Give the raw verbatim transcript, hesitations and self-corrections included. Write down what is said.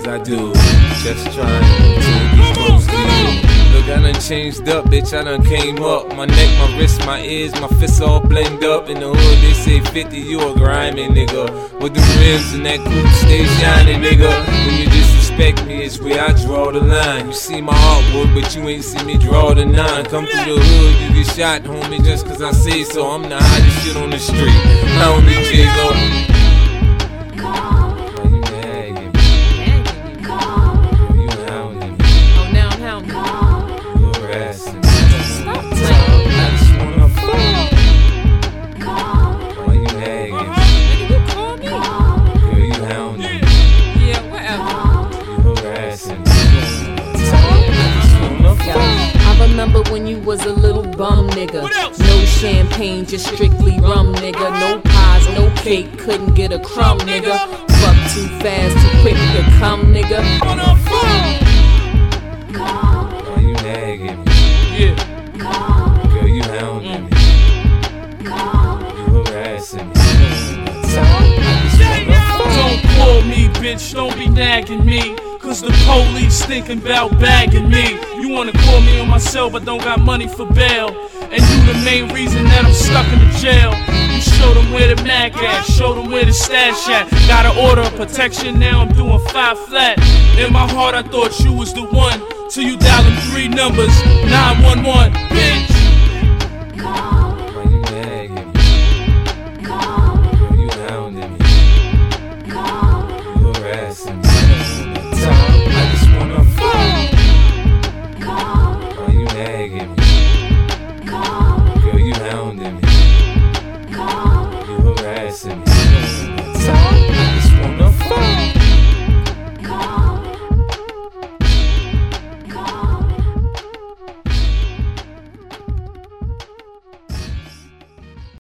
I do, just trying to get close to you. Look, I done changed up, bitch, I done came up. My neck, my wrist, my ears, my fists all blend up. In the hood, they say fifty, you a grimy nigga. With the rims and that coupe stay shining, nigga. When you disrespect me, it's where I draw the line. You see my artwork, but you ain't see me draw the nine. Come through the hood, you get shot, homie, just cause I say so. I'm the hottest shit on the street. I don't need J-Lo. Remember when you was a little bum nigga? No champagne, just strictly rum nigga. No pies, no cake, couldn't get a crumb nigga. Fuck too fast, too quick to come nigga. On the phone. Why you nagging me? Yeah. Girl, you hounding me. You harassing me. Don't call me, bitch, don't be nagging me. Cause the police thinking about bagging me. You wanna call me on my cell but don't got money for bail. And you the main reason that I'm stuck in the jail. You show them where the Mac at, show them where the stash at. Got an order of protection, now I'm doing five flat. In my heart I thought you was the one, till you dial them three numbers, nine one one, bitch.